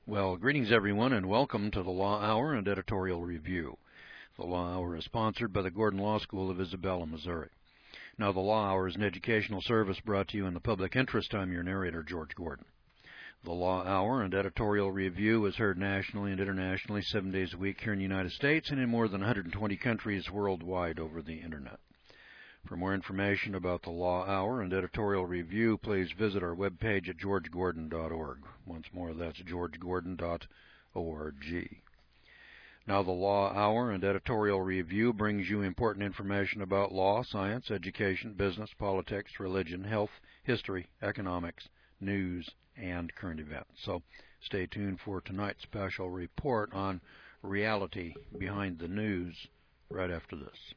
Well, greetings everyone, and welcome to the Law Hour and Editorial Review. The Law Hour is sponsored by the Gordon Law School of Isabella, Missouri. Now, the Law Hour is an educational service brought to you in the public interest. I'm your narrator, George Gordon. The Law Hour and Editorial Review is heard nationally and internationally 7 days a week here in the United States and in more than 120 countries worldwide over the Internet. For more information about the Law Hour and Editorial Review, please visit our webpage at georgegordon.org. Once more, that's georgegordon.org. Now, the Law Hour and Editorial Review brings you important information about law, science, education, business, politics, religion, health, history, economics, news, and current events. So stay tuned for tonight's special report on reality behind the news right after this.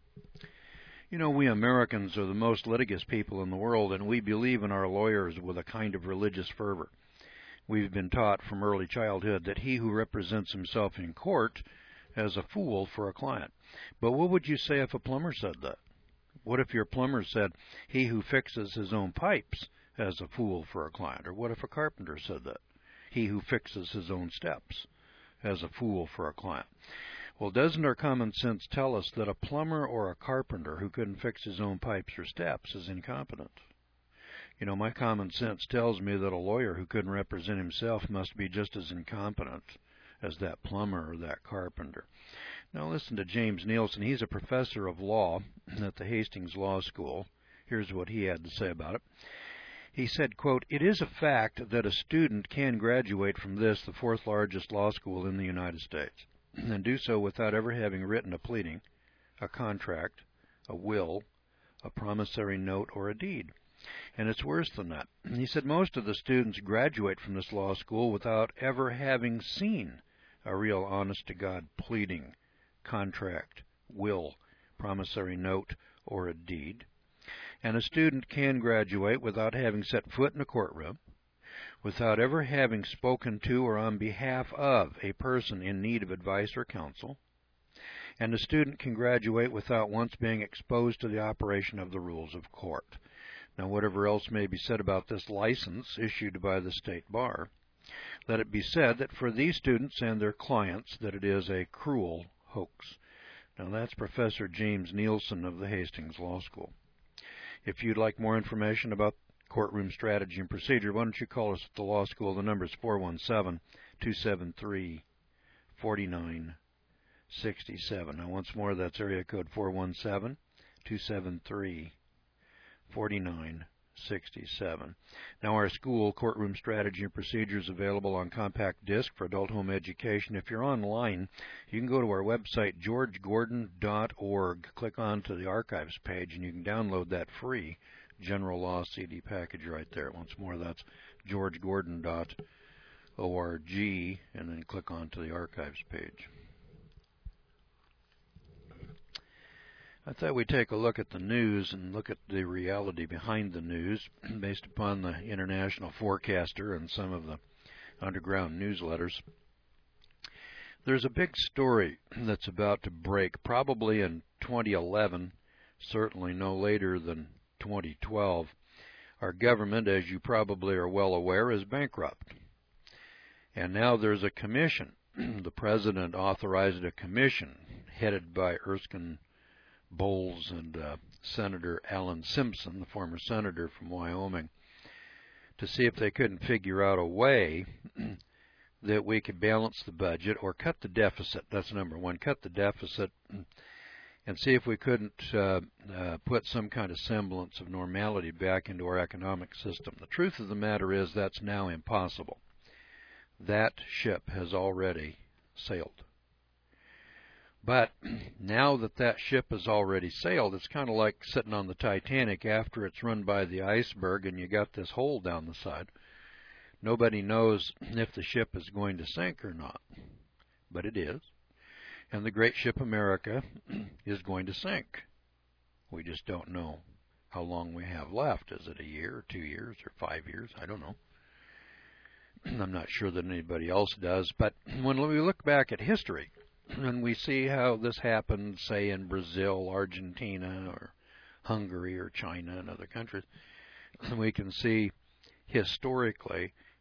You know, we Americans are the most litigious people in the world, and we believe in our lawyers with a kind of religious fervor. We've been taught from early childhood that he who represents himself in court is a fool for a client. But what would you say if a plumber said that? What if your plumber said, he who fixes his own pipes is a fool for a client? Or what if a carpenter said that? He who fixes his own steps is a fool for a client. Well, doesn't our common sense tell us that a plumber or a carpenter who couldn't fix his own pipes or steps is incompetent? You know, my common sense tells me that a lawyer who couldn't represent himself must be just as incompetent as that plumber or that carpenter. Now listen to James Nielsen. He's a professor of law at the Hastings Law School. Here's what he had to say about it. He said, quote, "It is a fact that a student can graduate from this, the fourth largest law school in the United States, and do so without ever having written a pleading, a contract, a will, a promissory note, or a deed. And it's worse than that." He said most of the students graduate from this law school without ever having seen a real honest-to-God pleading, contract, will, promissory note, or a deed. And a student can graduate without having set foot in a courtroom, without ever having spoken to or on behalf of a person in need of advice or counsel. And a student can graduate without once being exposed to the operation of the rules of court. Now, whatever else may be said about this license issued by the State Bar, let it be said that for these students and their clients that it is a cruel hoax. Now, that's Professor James Nielsen of the Hastings Law School. If you'd like more information about courtroom strategy and procedure, why don't you call us at the law school? The number is 417-273-4967. Now, once more, that's area code 417-273-4967. Now, our school courtroom strategy and procedure is available on compact disc for adult home education. If you're online, you can go to our website, georgegordon.org. Click on to the archives page, and you can download that free General Law CD package right there. Once more, that's georgegordon.org, and then click on to the archives page. I thought we'd take a look at the news and look at the reality behind the news based upon the International Forecaster and some of the underground newsletters. There's a big story that's about to break, probably in 2011, certainly no later than 2012. Our government, as you probably are well aware, is bankrupt. And now there's a commission. The president authorized a commission headed by Erskine Bowles and Senator Alan Simpson, the former senator from Wyoming, to see if they couldn't figure out a way that we could balance the budget or cut the deficit. That's number one, cut the deficit, and see if we couldn't put some kind of semblance of normality back into our economic system. The truth of the matter is that's now impossible. That ship has already sailed. But now that that ship has already sailed, it's kind of like sitting on the Titanic after it's run by the iceberg and you got this hole down the side. Nobody knows if the ship is going to sink or not, but it is. And the great ship America is going to sink. We just don't know how long we have left. Is it a year, or 2 years, or 5 years? I don't know. I'm not sure that anybody else does. But when we look back at history, and we see how this happened, say, in Brazil, Argentina, or Hungary, or China, and other countries, we can see historically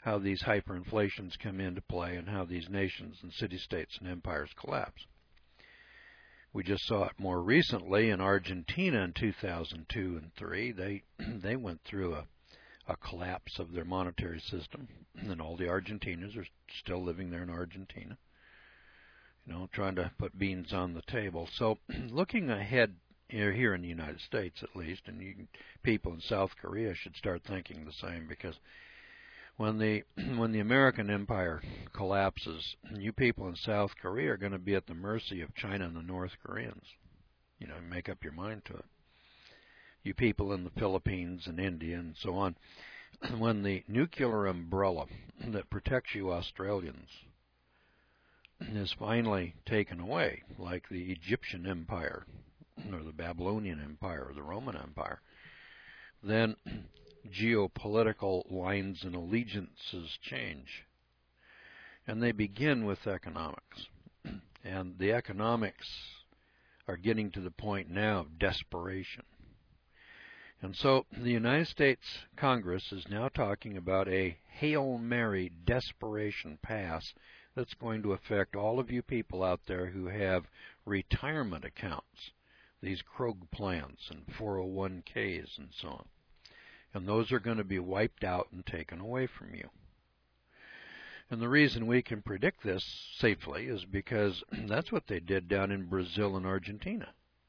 how these hyperinflations come into play and how these nations and city-states and empires collapse. We just saw it more recently in Argentina in 2002 and 3. They went through a collapse of their monetary system, and all the Argentinians are still living there in Argentina, trying to put beans on the table. So looking ahead here in the United States at least, and people in South Korea should start thinking the same, because when the American empire collapses, you people in South Korea are going to be at the mercy of China and the North Koreans. Make up your mind to it. You people in the Philippines and India and so on. When the nuclear umbrella that protects you Australians is finally taken away, like the Egyptian Empire or the Babylonian Empire or the Roman Empire, then geopolitical lines and allegiances change. And they begin with economics. And the economics are getting to the point now of desperation. And so the United States Congress is now talking about a Hail Mary desperation pass that's going to affect all of you people out there who have retirement accounts, these Krog plans and 401ks and so on. And those are going to be wiped out and taken away from you. And the reason we can predict this safely is because that's what they did down in Brazil and Argentina.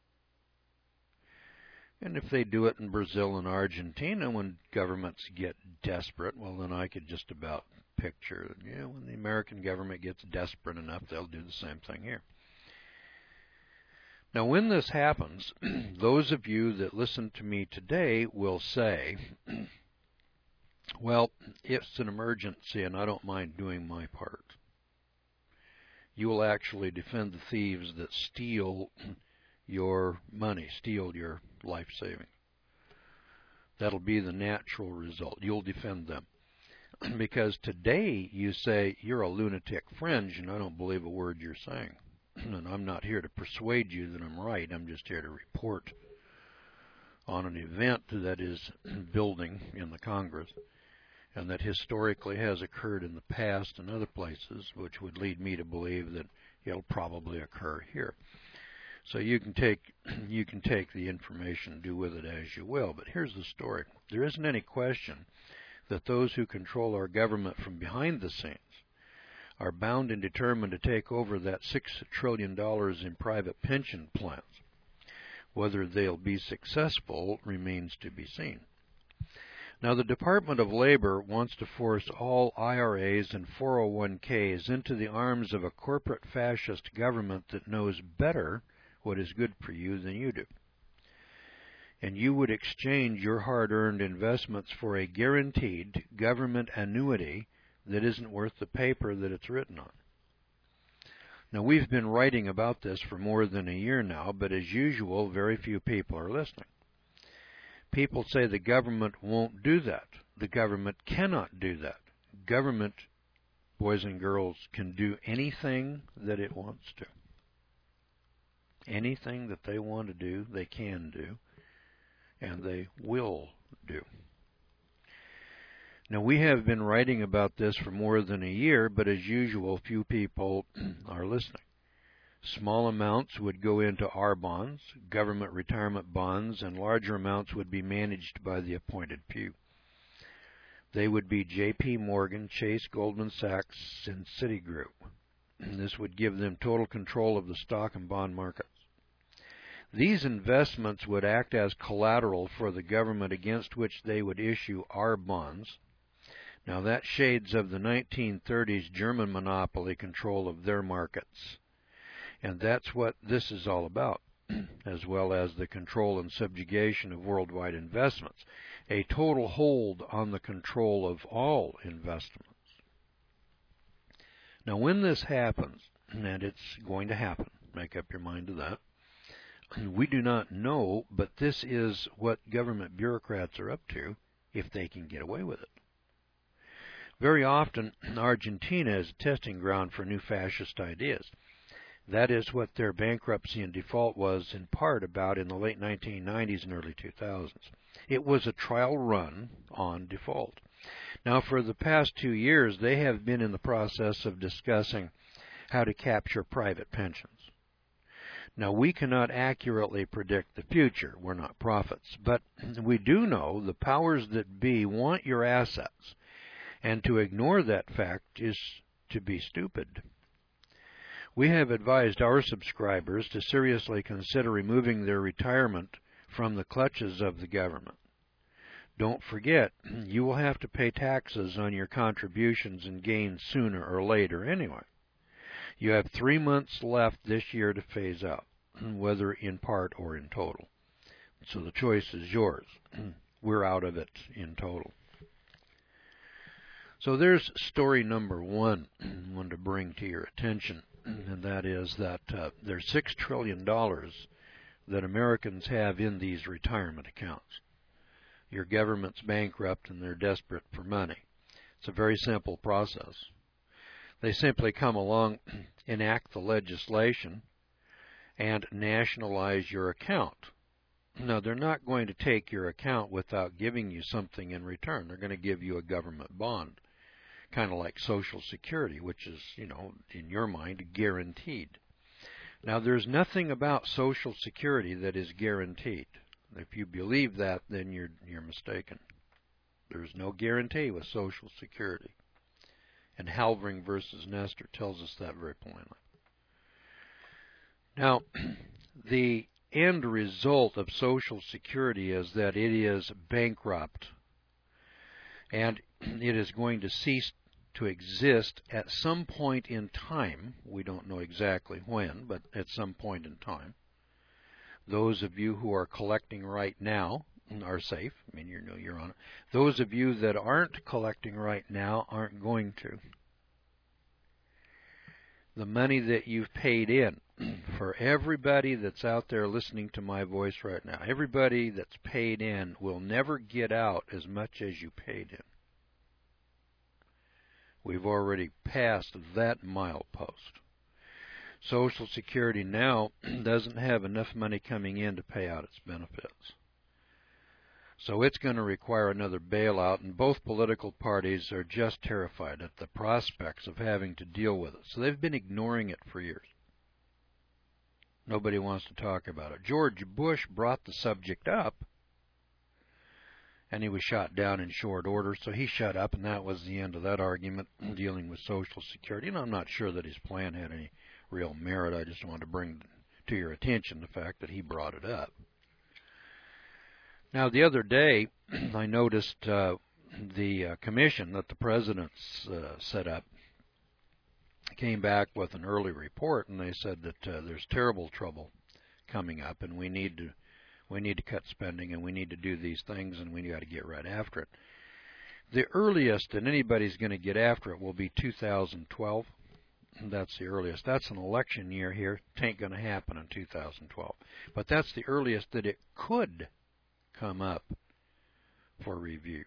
And if they do it in Brazil and Argentina when governments get desperate, well, then I could just about picture, when the American government gets desperate enough, they'll do the same thing here. Now, when this happens, those of you that listen to me today will say, well, it's an emergency and I don't mind doing my part. You will actually defend the thieves that steal your money, steal your life savings. That'll be the natural result. You'll defend them. Because today you say, you're a lunatic fringe and I don't believe a word you're saying. And I'm not here to persuade you that I'm right. I'm just here to report on an event that is building in the Congress and that historically has occurred in the past in other places, which would lead me to believe that it'll probably occur here. So you can take the information and do with it as you will. But here's the story. There isn't any question that those who control our government from behind the scenes are bound and determined to take over that $6 trillion in private pension plans. Whether they'll be successful remains to be seen. Now, the Department of Labor wants to force all IRAs and 401ks into the arms of a corporate fascist government that knows better what is good for you than you do. And you would exchange your hard-earned investments for a guaranteed government annuity that isn't worth the paper that it's written on. Now, we've been writing about this for more than a year now, but as usual, very few people are listening. People say the government won't do that. The government cannot do that. Government, boys and girls, can do anything that it wants to. Anything that they want to do, they can do, and they will do. Now, we have been writing about this for more than a year, but as usual, few people are listening. Small amounts would go into our bonds, government retirement bonds, and larger amounts would be managed by the appointed few. They would be J.P. Morgan, Chase, Goldman Sachs, and Citigroup. This would give them total control of the stock and bond markets. These investments would act as collateral for the government against which they would issue our bonds. Now, that shades of the 1930s German monopoly control of their markets. And that's what this is all about, as well as the control and subjugation of worldwide investments, a total hold on the control of all investments. Now, when this happens, and it's going to happen, make up your mind to that, we do not know, but this is what government bureaucrats are up to if they can get away with it. Very often, Argentina is a testing ground for new fascist ideas. That is what their bankruptcy and default was in part about in the late 1990s and early 2000s. It was a trial run on default. Now, for the past 2 years, they have been in the process of discussing how to capture private pensions. Now, we cannot accurately predict the future. We're not prophets. But we do know the powers that be want your assets, and to ignore that fact is to be stupid. We have advised our subscribers to seriously consider removing their retirement from the clutches of the government. Don't forget, you will have to pay taxes on your contributions and gains sooner or later anyway. You have 3 months left this year to phase out, whether in part or in total. So the choice is yours. We're out of it in total. So there's story number one I wanted to bring to your attention, and that is that there's $6 trillion that Americans have in these retirement accounts. Your government's bankrupt and they're desperate for money. It's a very simple process. They simply come along, enact the legislation, and nationalize your account. Now, they're not going to take your account without giving you something in return. They're going to give you a government bond, kind of like Social Security, which is, in your mind, guaranteed. Now, there's nothing about Social Security that is guaranteed. If you believe that, then you're mistaken. There's no guarantee with Social Security. And Halvering versus Nestor tells us that very plainly. Now, the end result of Social Security is that it is bankrupt, and it is going to cease to exist at some point in time. We don't know exactly when, but at some point in time. Those of you who are collecting right now are safe. I mean, you're on it. Those of you that aren't collecting right now aren't going to. The money that you've paid in, for everybody that's out there listening to my voice right now, everybody that's paid in will never get out as much as you paid in. We've already passed that milepost. Social Security now doesn't have enough money coming in to pay out its benefits. So it's going to require another bailout, and both political parties are just terrified at the prospects of having to deal with it. So they've been ignoring it for years. Nobody wants to talk about it. George Bush brought the subject up, and he was shot down in short order, so he shut up, and that was the end of that argument dealing with Social Security. And I'm not sure that his plan had any real merit. I just wanted to bring to your attention the fact that he brought it up. Now, the other day, I noticed the commission that the president's set up came back with an early report, and they said that there's terrible trouble coming up, and we need to cut spending, and we need to do these things, and we got to get right after it. The earliest that anybody's going to get after it will be 2012. That's the earliest. That's an election year here. It ain't going to happen in 2012. But that's the earliest that it could come up for review.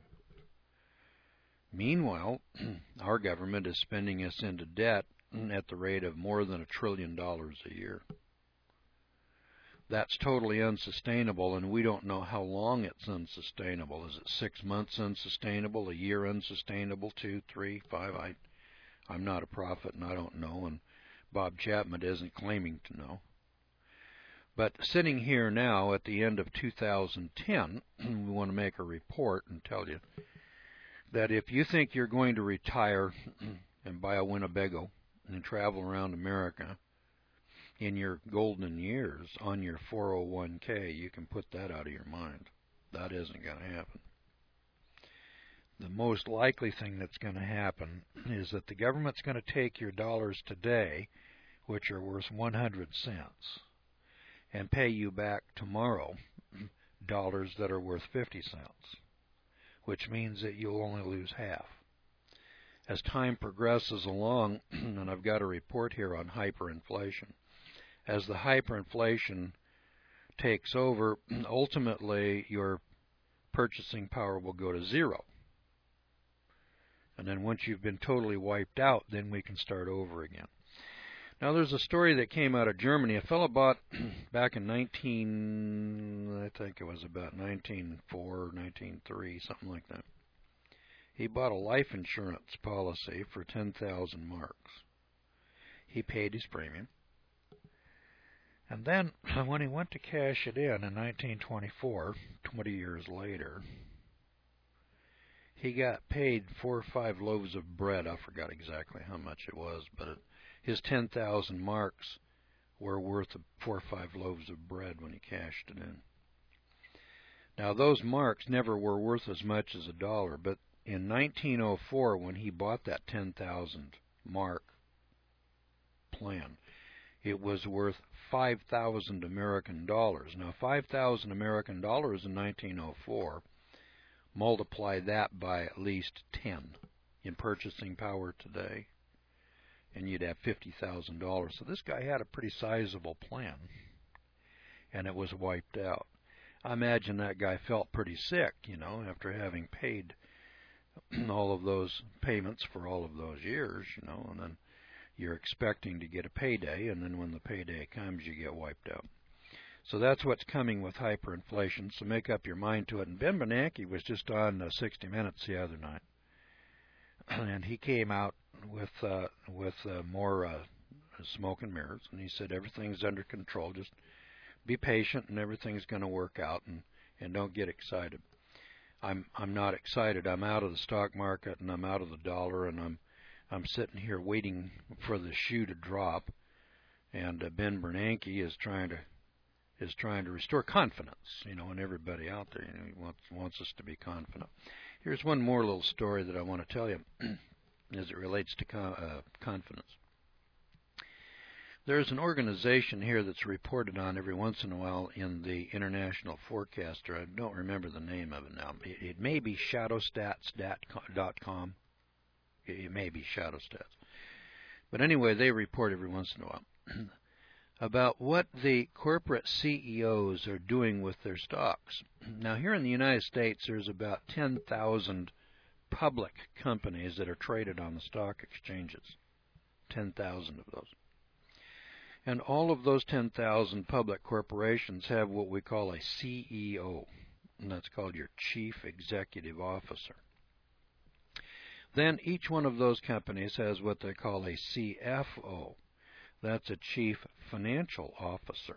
Meanwhile, our government is spending us into debt at the rate of more than $1 trillion a year. That's totally unsustainable, and we don't know how long it's unsustainable. Is it 6 months unsustainable, a year unsustainable, 2, 3, 5? I'm not a prophet, and I don't know, and Bob Chapman isn't claiming to know. But sitting here now at the end of 2010, we want to make a report and tell you that if you think you're going to retire and buy a Winnebago and travel around America in your golden years on your 401k, you can put that out of your mind. That isn't going to happen. The most likely thing that's going to happen is that the government's going to take your dollars today, which are worth 100 cents, and pay you back tomorrow dollars that are worth 50 cents, which means that you'll only lose half. As time progresses along, and I've got a report here on hyperinflation, as the hyperinflation takes over, ultimately your purchasing power will go to zero. And then once you've been totally wiped out, then we can start over again. Now, there's a story that came out of Germany. A fellow bought back in 1904, 1903, something like that. He bought a life insurance policy for 10,000 marks. He paid his premium. And then when he went to cash it in 1924, 20 years later, he got paid 4 or 5 loaves of bread. I forgot exactly how much it was, but his 10,000 marks were worth 4 or 5 loaves of bread when he cashed it in. Now, those marks never were worth as much as $1, but in 1904, when he bought that 10,000 mark plan, it was worth 5,000 American dollars. Now, 5,000 American dollars in 1904, multiply that by at least 10 in purchasing power today, and you'd have $50,000. So this guy had a pretty sizable plan, and it was wiped out. I imagine that guy felt pretty sick, after having paid all of those payments for all of those years, and then you're expecting to get a payday, and then when the payday comes, you get wiped out. So that's what's coming with hyperinflation, so make up your mind to it. And Ben Bernanke was just on 60 Minutes the other night, and he came out with more smoke and mirrors, and he said everything's under control, just be patient and everything's going to work out, and don't get excited. I'm not excited. I'm out of the stock market, and I'm out of the dollar, and I'm sitting here waiting for the shoe to drop, and Ben Bernanke is trying to restore confidence, in everybody out there. He wants us to be confident. Here's one more little story that I want to tell you as it relates to confidence. There's an organization here that's reported on every once in a while in the International Forecaster. I don't remember the name of it now. It may be shadowstats.com. It may be Shadowstats. But anyway, they report every once in a while about what the corporate CEOs are doing with their stocks. Now, here in the United States, there's about 10,000 public companies that are traded on the stock exchanges. 10,000 of those. And all of those 10,000 public corporations have what we call a CEO, and that's called your Chief Executive Officer. Then each one of those companies has what they call a CFO. That's a Chief Financial Officer.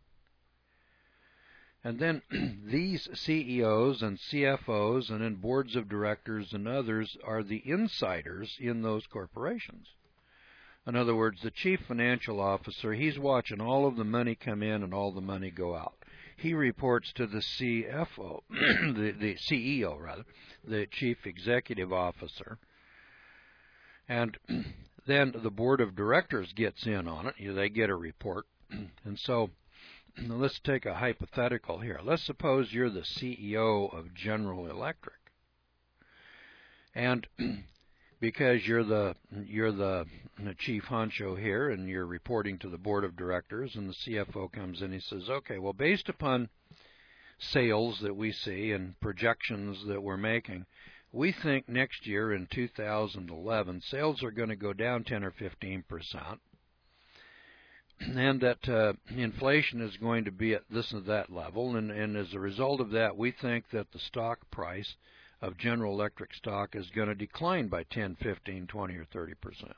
And then these CEOs and CFOs and then boards of directors and others are the insiders in those corporations. In other words, the Chief Financial Officer, he's watching all of the money come in and all the money go out. He reports to the CFO, the CEO rather, the Chief Executive Officer. And then the board of directors gets in on it. They get a report. And so let's take a hypothetical here. Let's suppose you're the CEO of General Electric. And because you're the chief honcho here and you're reporting to the board of directors, and the CFO comes in, he says, okay, well, based upon sales that we see and projections that we're making, we think next year in 2011 sales are going to go down 10 or 15%, and that inflation is going to be at this and that level, and as a result of that, we think that the stock price of General Electric stock is going to decline by 10, 15, 20, or 30%.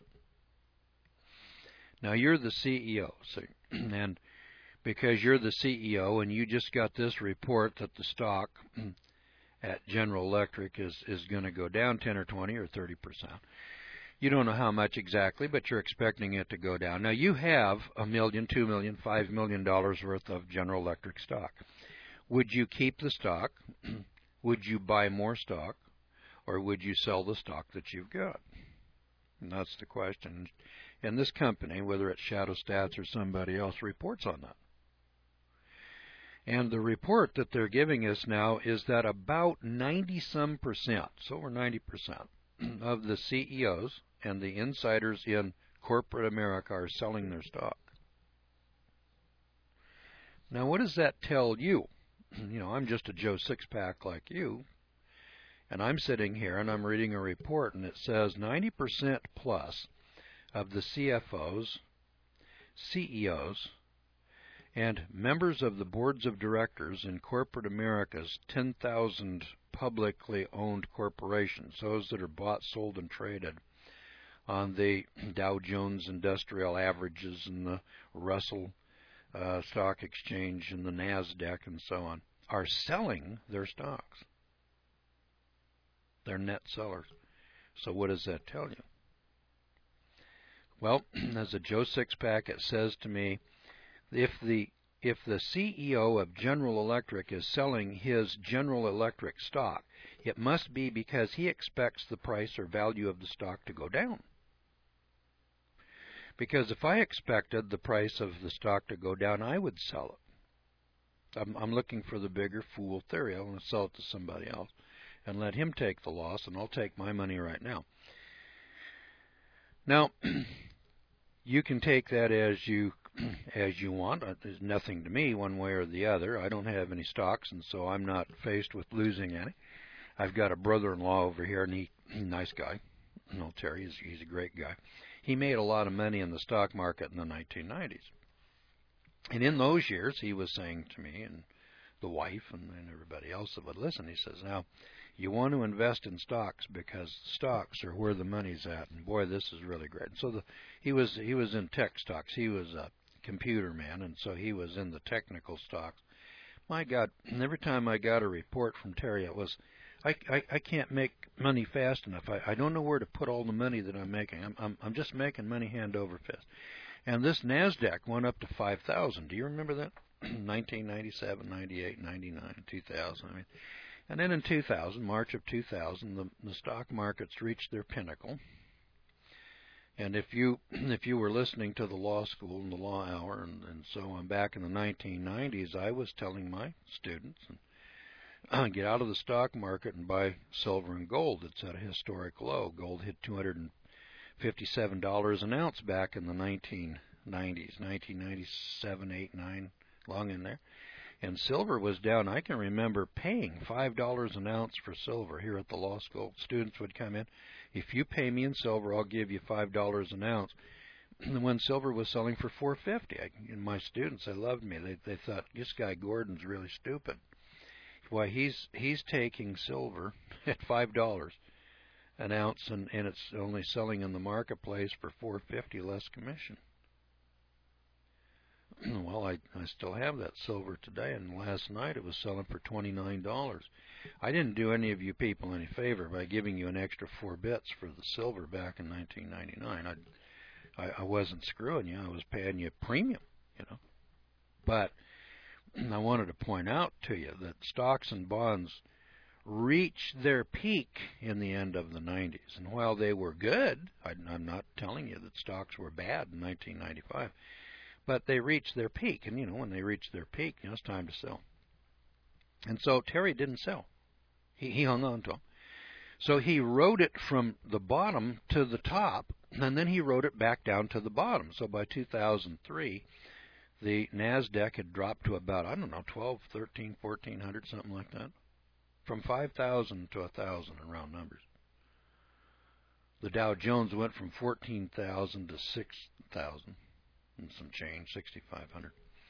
Now, you're the CEO, and because you're the CEO and you just got this report that the stock at General Electric is going to go down 10 or 20 or 30%. You don't know how much exactly, but you're expecting it to go down. Now, you have $1 million, $2 million, $5 million worth of General Electric stock. Would you keep the stock? Would you buy more stock? Or would you sell the stock that you've got? And that's the question. And this company, whether it's Shadowstats or somebody else, reports on that. And the report that they're giving us now is that about 90-some%, so over 90%, of the CEOs and the insiders in corporate America are selling their stock. Now, what does that tell you? I'm just a Joe Sixpack like you, and I'm sitting here and I'm reading a report, and it says 90% plus of the CFOs, CEOs, And members of the boards of directors in corporate America's 10,000 publicly owned corporations, those that are bought, sold, and traded on the Dow Jones Industrial Averages and the Russell Stock Exchange and the NASDAQ and so on, are selling their stocks. They're net sellers. So what does that tell you? Well, as a Joe Sixpack, it says to me, if the CEO of General Electric is selling his General Electric stock, it must be because he expects the price or value of the stock to go down. Because if I expected the price of the stock to go down, I would sell it. I'm looking for the bigger fool theory. I want to sell it to somebody else and let him take the loss, and I'll take my money right now. Now, you can take that as you want. There's nothing to me one way or the other. I don't have any stocks, and so I'm not faced with losing any. I've got a brother-in-law over here, and he's a nice guy. No, Terry, he's a great guy. He made a lot of money in the stock market in the 1990s. And in those years, he was saying to me and the wife and everybody else that would listen, he says, now, you want to invest in stocks because stocks are where the money's at, and boy, this is really great. And so he was in tech stocks. He was a computer man, and so he was in the technical stocks. My God, every time I got a report from Terry, it was, I can't make money fast enough. I don't know where to put all the money that I'm making. I'm just making money hand over fist. And this NASDAQ went up to 5,000. Do you remember that? 1997, 98, 99, 2000. I mean, and then in 2000, March of 2000, the stock markets reached their pinnacle. And if you were listening to the law school and the law hour and so on back in the 1990s, I was telling my students, get out of the stock market and buy silver and gold. It's at a historic low. Gold hit $257 an ounce back in the 1990s, 1997, 8, 9, long in there. And silver was down. I can remember paying $5 an ounce for silver here at the law school. Students would come in. If you pay me in silver, I'll give you $5 an ounce. And when silver was selling for $4.50, and my students, they loved me. They thought, this guy Gordon's really stupid. Why, he's taking silver at $5 an ounce, and it's only selling in the marketplace for $4.50 less commission. Well, I still have that silver today, and last night it was selling for $29. I didn't do any of you people any favor by giving you an extra 4 bits for the silver back in 1999. I wasn't screwing you. I was paying you a premium, you know. But I wanted to point out to you that stocks and bonds reached their peak in the end of the 90s. And while they were good, I'm not telling you that stocks were bad in 1995, but they reached their peak. And, you know, when they reach their peak, you know, it's time to sell. And so Terry didn't sell. He hung on to them. So he rode it from the bottom to the top, and then he rode it back down to the bottom. So by 2003, the NASDAQ had dropped to about, I don't know, 12, 13, 1,400, something like that. From 5,000 to 1,000 in round numbers. The Dow Jones went from 14,000 to 6,000 and some change, 6,500.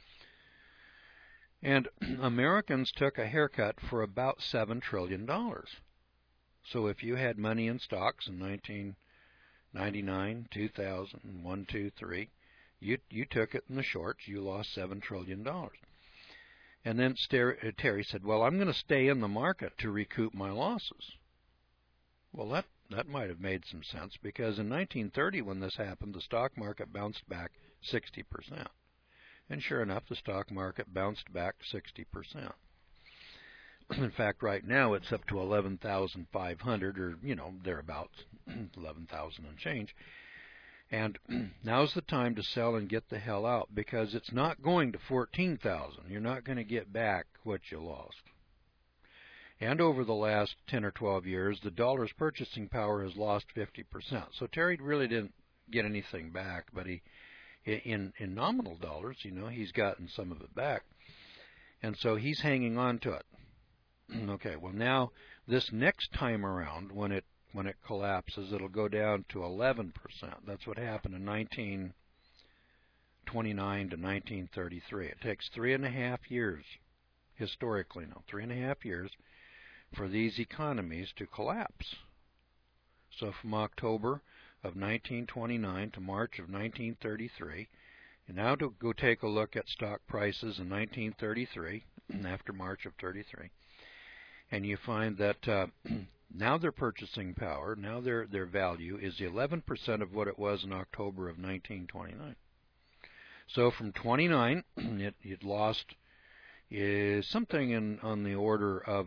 And Americans took a haircut for about $7 trillion. So if you had money in stocks in 1999, 2000, 1, 2, 3, you took it in the shorts. You lost $7 trillion. And then Terry said, well, I'm going to stay in the market to recoup my losses. Well, that might have made some sense, because in 1930, when this happened, the stock market bounced back 60%. And sure enough, the stock market bounced back 60%. In fact, right now it's up to 11,500, or, you know, thereabouts, 11,000 and change. And now's the time to sell and get the hell out, because it's not going to 14,000. You're not going to get back what you lost. And over the last 10 or 12 years, the dollar's purchasing power has lost 50%. So Terry really didn't get anything back, but in nominal dollars, you know, he's gotten some of it back. And so he's hanging on to it. Okay, well now, this next time around, when it collapses, it'll go down to 11%. That's what happened in 1929, 1929 to 1933. It takes 3.5 years, historically now, 3.5 years for these economies to collapse. So from October of 1929 to March of 1933, and now to go take a look at stock prices in 1933, after March of 33, and you find that now their purchasing power, now their value is 11% of what it was in October of 1929. So from 29, it lost something on the order of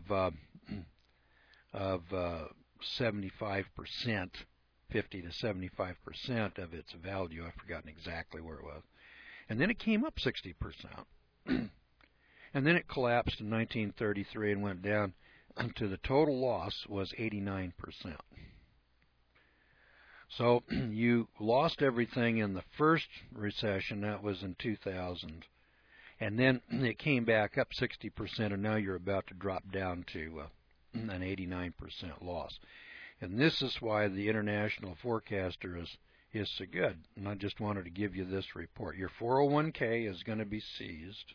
75%, 50 to 75% of its value. I've forgotten exactly where it was. And then it came up 60%. And then it collapsed in 1933 and went down to the total loss was 89%. So you lost everything in the first recession, that was in 2000. And then it came back up 60%, and now you're about to drop down to an 89% loss. And this is why the international forecaster is so good. And I just wanted to give you this report. Your 401k is going to be seized.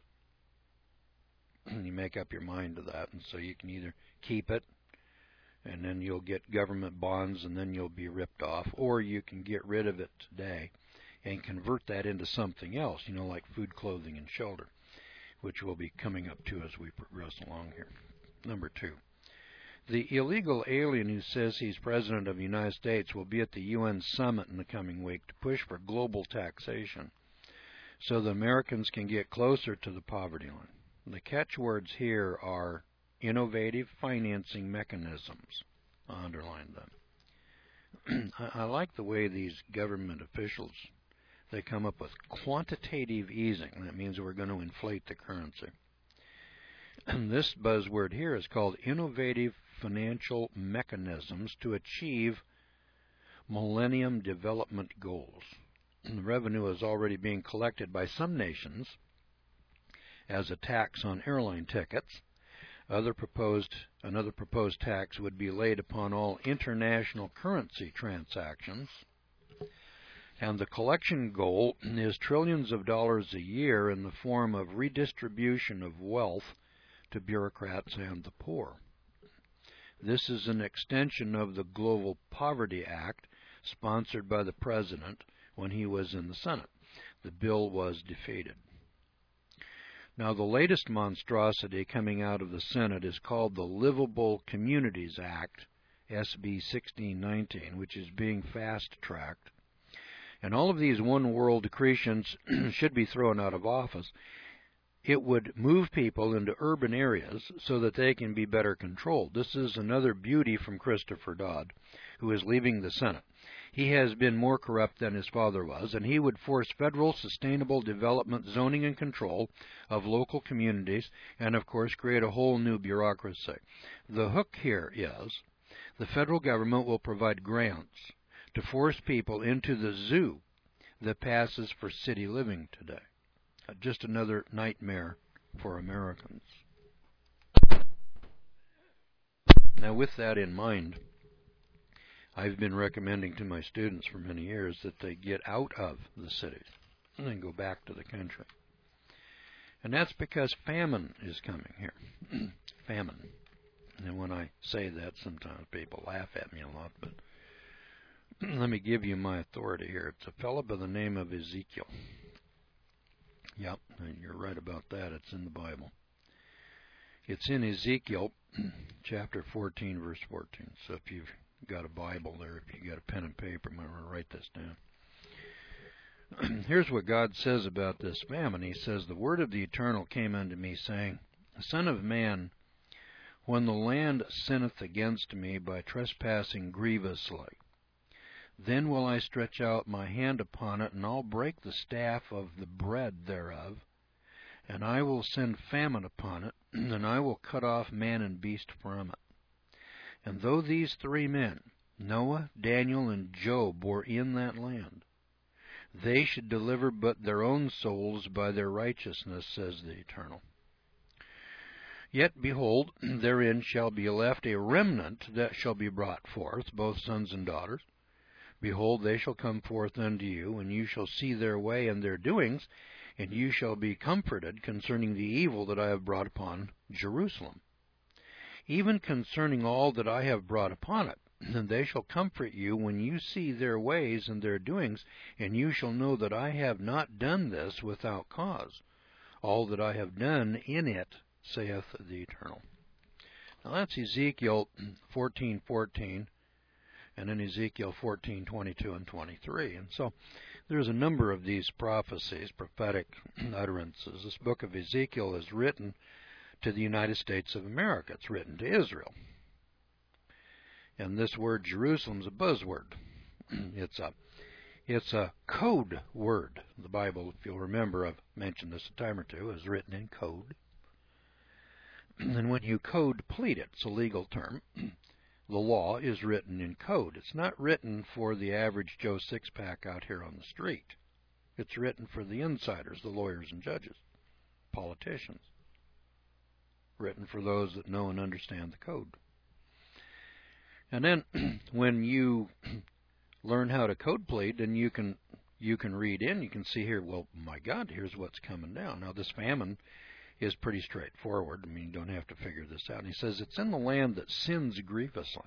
And you make up your mind to that. And so you can either keep it, and then you'll get government bonds, and then you'll be ripped off. Or you can get rid of it today and convert that into something else, like food, clothing, and shelter, which we'll be coming up to as we progress along here. Number 2. The illegal alien who says he's president of the United States will be at the UN summit in the coming week to push for global taxation so the Americans can get closer to the poverty line. The catchwords here are innovative financing mechanisms. I underlined them. I like the way these government officials, they come up with quantitative easing. That means we're going to inflate the currency. And this buzzword here is called innovative financial mechanisms to achieve Millennium Development Goals. And the revenue is already being collected by some nations as a tax on airline tickets. Another proposed tax would be laid upon all international currency transactions. And the collection goal is trillions of dollars a year in the form of redistribution of wealth to bureaucrats and the poor. This is an extension of the Global Poverty Act sponsored by the President when he was in the Senate. The bill was defeated. Now, the latest monstrosity coming out of the Senate is called the Livable Communities Act, SB 1619, which is being fast-tracked. And all of these one-world decretions should be thrown out of office. It would move people into urban areas so that they can be better controlled. This is another beauty from Christopher Dodd, who is leaving the Senate. He has been more corrupt than his father was, and he would force federal sustainable development, zoning, and control of local communities, and of course create a whole new bureaucracy. The hook here is the federal government will provide grants to force people into the zoo that passes for city living today. Just another nightmare for Americans. Now, with that in mind, I've been recommending to my students for many years that they get out of the cities and then go back to the country. And that's because famine is coming here. Famine. And when I say that, sometimes people laugh at me a lot, but let me give you my authority here. It's a fellow by the name of Ezekiel. Yep, and you're right about that. It's in the Bible. It's in Ezekiel chapter 14, verse 14. So if you've got a Bible there, if you got a pen and paper, I'm going to write this down. Here's what God says about this famine. He says, "The word of the Eternal came unto me, saying, Son of man, when the land sinneth against me by trespassing grievously, then will I stretch out my hand upon it, and I'll break the staff of the bread thereof, and I will send famine upon it, and I will cut off man and beast from it. And though these 3 men, Noah, Daniel, and Job, were in that land, they should deliver but their own souls by their righteousness, says the Eternal. Yet, behold, therein shall be left a remnant that shall be brought forth, both sons and daughters, Behold, they shall come forth unto you, and you shall see their way and their doings, and you shall be comforted concerning the evil that I have brought upon Jerusalem. Even concerning all that I have brought upon it, and they shall comfort you when you see their ways and their doings, and you shall know that I have not done this without cause. All that I have done in it, saith the Eternal. Now that's Ezekiel 14:14, and then Ezekiel 14:22 and 23. And so there's a number of these prophecies, prophetic utterances. This book of Ezekiel is written to the United States of America. It's written to Israel. And this word Jerusalem is a buzzword. It's a code word. The Bible, if you'll remember, I've mentioned this a time or two, is written in code. And when you code plead it, it's a legal term. The law is written in code. It's not written for the average Joe six-pack out here on the street. It's written for the insiders, the lawyers and judges, politicians. Written for those that know and understand the code. And then when you learn how to code plead, then you can read in, you can see here, well, my God, here's what's coming down. Now, this famine is pretty straightforward. I mean, you don't have to figure this out. And he says, it's in the land that sins grievously.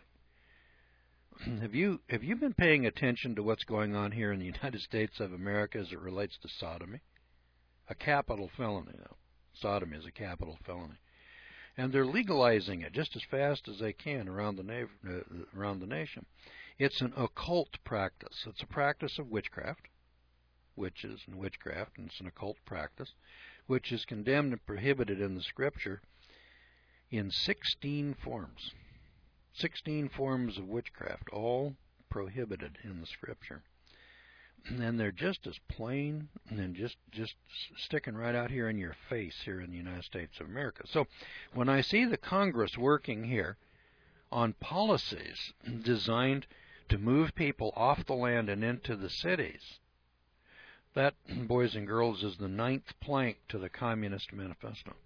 Have you been paying attention to what's going on here in the United States of America as it relates to sodomy? A capital felony now. Sodomy is a capital felony. And they're legalizing it just as fast as they can around the nation. It's an occult practice. It's a practice of witchcraft, witches and witchcraft, and it's an occult practice, which is condemned and prohibited in the Scripture in 16 forms. 16 forms of witchcraft, all prohibited in the Scripture. And they're just as plain and just sticking right out here in your face here in the United States of America. So when I see the Congress working here on policies designed to move people off the land and into the cities, that, boys and girls, is the 9th plank to the Communist Manifesto.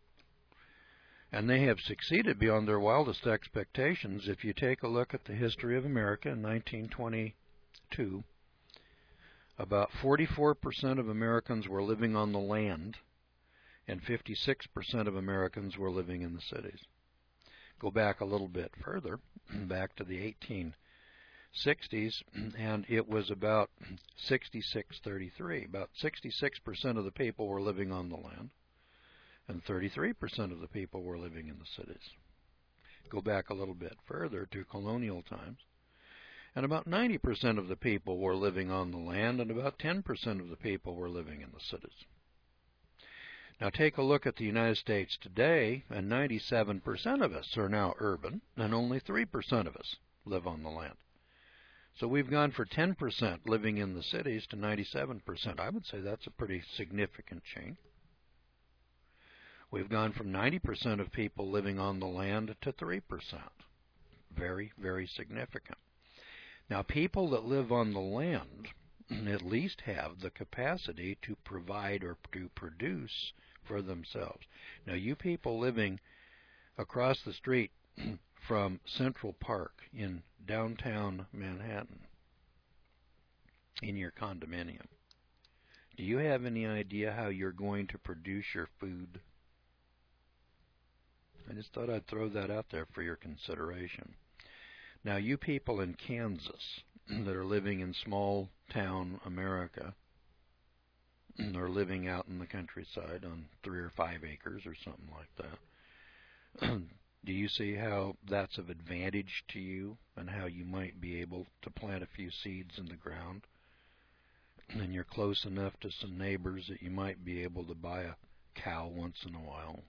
And they have succeeded beyond their wildest expectations. If you take a look at the history of America in 1922, about 44% of Americans were living on the land, and 56% of Americans were living in the cities. Go back a little bit further, back to the 1860s, and it was about 66-33. About 66% of the people were living on the land, and 33% of the people were living in the cities. Go back a little bit further to colonial times, and about 90% of the people were living on the land, and about 10% of the people were living in the cities. Now take a look at the United States today, and 97% of us are now urban, and only 3% of us live on the land. So we've gone for 10% living in the cities to 97%. I would say that's a pretty significant change. We've gone from 90% of people living on the land to 3%. Very, very significant. Now, people that live on the land at least have the capacity to provide or to produce for themselves. Now, you people living across the street from Central Park in downtown Manhattan in your condominium, do you have any idea how you're going to produce your food? I just thought I'd throw that out there for your consideration. Now, you people in Kansas that are living in small town America, or living out in the countryside on 3 or 5 acres or something like that, do you see how that's of advantage to you and how you might be able to plant a few seeds in the ground? And you're close enough to some neighbors that you might be able to buy a cow once in a while.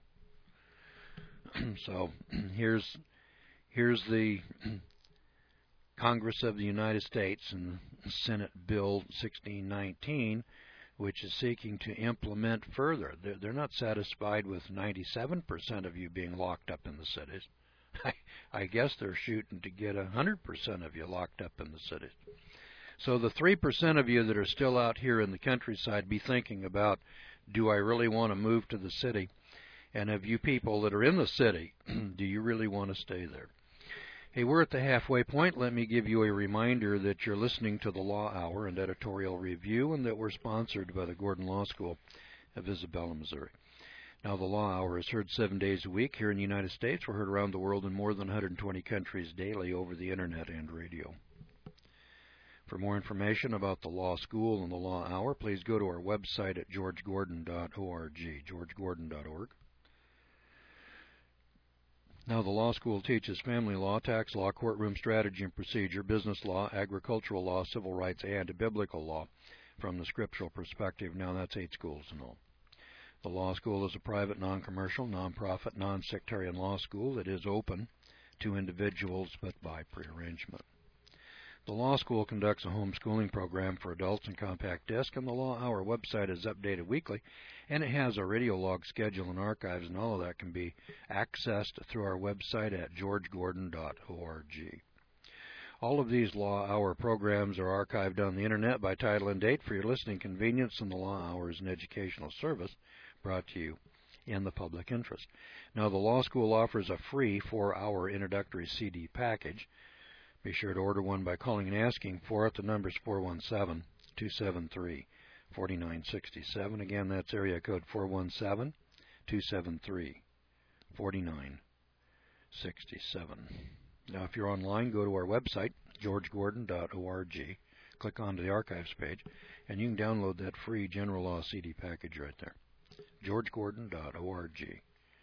So here's the Congress of the United States and Senate Bill 1619, which is seeking to implement further. They're not satisfied with 97% of you being locked up in the cities. I guess they're shooting to get 100% of you locked up in the cities. So the 3% of you that are still out here in the countryside, be thinking about, do I really want to move to the city? And of you people that are in the city, do you really want to stay there? Hey, we're at the halfway point. Let me give you a reminder that you're listening to the Law Hour and Editorial Review, and that we're sponsored by the Gordon Law School of Isabella, Missouri. Now, the Law Hour is heard 7 days a week here in the United States. We're heard around the world in more than 120 countries daily over the Internet and radio. For more information about the Law School and the Law Hour, please go to our website at georgegordon.org, georgegordon.org. Now, the law school teaches family law, tax law, courtroom strategy and procedure, business law, agricultural law, civil rights, and biblical law from the scriptural perspective. Now, that's 8 schools in all. The law school is a private, non-commercial, non-profit, non-sectarian law school that is open to individuals but by prearrangement. The law school conducts a homeschooling program for adults in compact disc, and the Law Hour website is updated weekly, and it has a radio log schedule and archives, and all of that can be accessed through our website at georgegordon.org. All of these Law Hour programs are archived on the Internet by title and date for your listening convenience, and the Law Hour is an educational service brought to you in the public interest. Now, the law school offers a free 4-hour introductory CD package. Be sure to order one by calling and asking for it. The number is 417-273-4967. Again, that's area code 417-273-4967. Now, if you're online, go to our website, georgegordon.org. Click onto the archives page, and you can download that free general law CD package right there. georgegordon.org.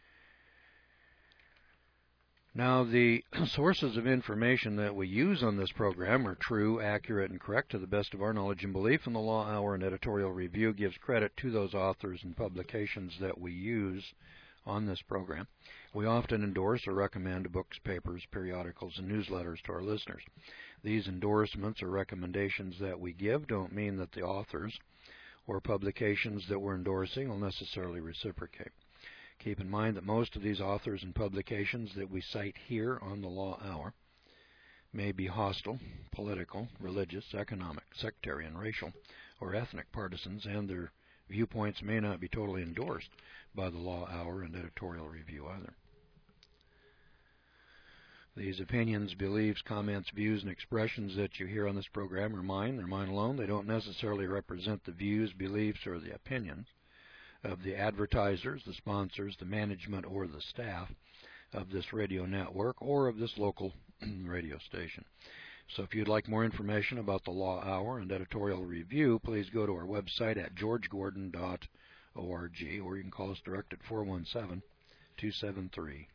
Now, the sources of information that we use on this program are true, accurate, and correct to the best of our knowledge and belief, and the Law Hour and Editorial Review gives credit to those authors and publications that we use on this program. We often endorse or recommend books, papers, periodicals, and newsletters to our listeners. These endorsements or recommendations that we give don't mean that the authors or publications that we're endorsing will necessarily reciprocate. Keep in mind that most of these authors and publications that we cite here on the Law Hour may be hostile, political, religious, economic, sectarian, racial, or ethnic partisans, and their viewpoints may not be totally endorsed by the Law Hour and Editorial Review either. These opinions, beliefs, comments, views, and expressions that you hear on this program are mine. They're mine alone. They don't necessarily represent the views, beliefs, or the opinions of the advertisers, the sponsors, the management, or the staff of this radio network or of this local radio station. So if you'd like more information about the Law Hour and Editorial Review, please go to our website at georgegordon.org, or you can call us direct at 417-273-4967.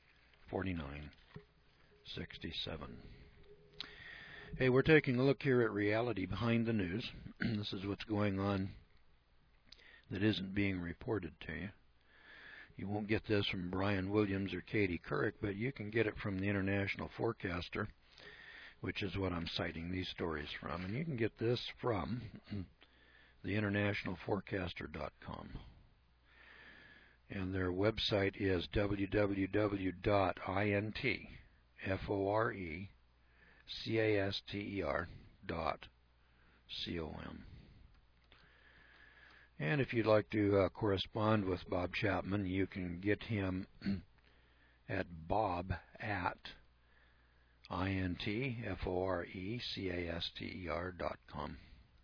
Hey, we're taking a look here at reality behind the news. This is what's going on that isn't being reported to you. You won't get this from Brian Williams or Katie Couric, but you can get it from the International Forecaster, which is what I'm citing these stories from. And you can get this from the internationalforecaster.com. And their website is www.intforecaster.com. And if you'd like to correspond with Bob Chapman, you can get him at bob@intforecaster.com.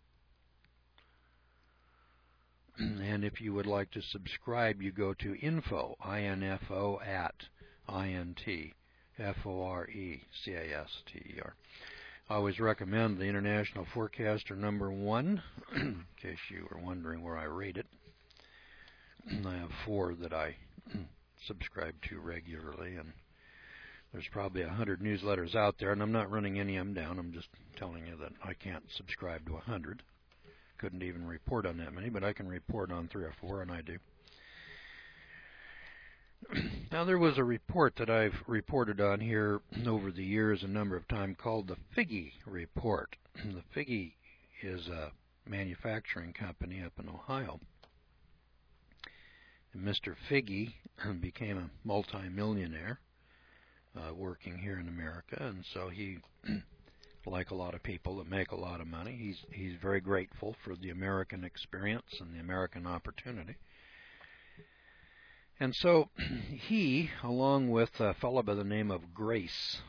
And if you would like to subscribe, you go to info @intforecaster. I always recommend the International Forecaster #1, in case you were wondering where I rate it. I have 4 that I subscribe to regularly, and there's probably 100 newsletters out there, and I'm not running any of them down. I'm just telling you that I can't subscribe to 100. Couldn't even report on that many, but I can report on 3 or 4, and I do. Now, there was a report that I've reported on here over the years a number of times called the Figge Report. The Figge is a manufacturing company up in Ohio. And Mr. Figge became a multimillionaire working here in America, and so he, like a lot of people that make a lot of money, he's very grateful for the American experience and the American opportunity. And so he, along with a fellow by the name of Grace,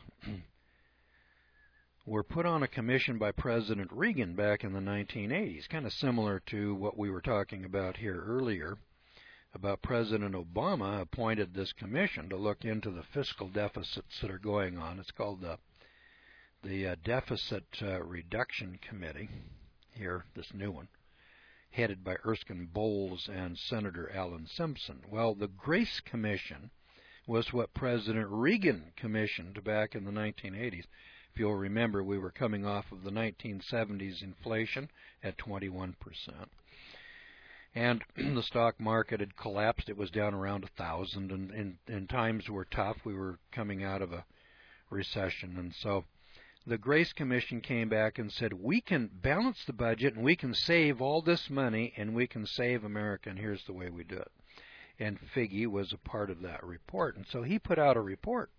were put on a commission by President Reagan back in the 1980s, kind of similar to what we were talking about here earlier, about President Obama appointed this commission to look into the fiscal deficits that are going on. It's called the Deficit Reduction Committee here, this new one, headed by Erskine Bowles and Senator Alan Simpson. Well, the Grace Commission was what President Reagan commissioned back in the 1980s. If you'll remember, we were coming off of the 1970s inflation at 21%. And the stock market had collapsed. It was down around 1,000, and times were tough. We were coming out of a recession. And so the Grace Commission came back and said, we can balance the budget, and we can save all this money, and we can save America, and here's the way we do it. And Figge was a part of that report. And so he put out a report.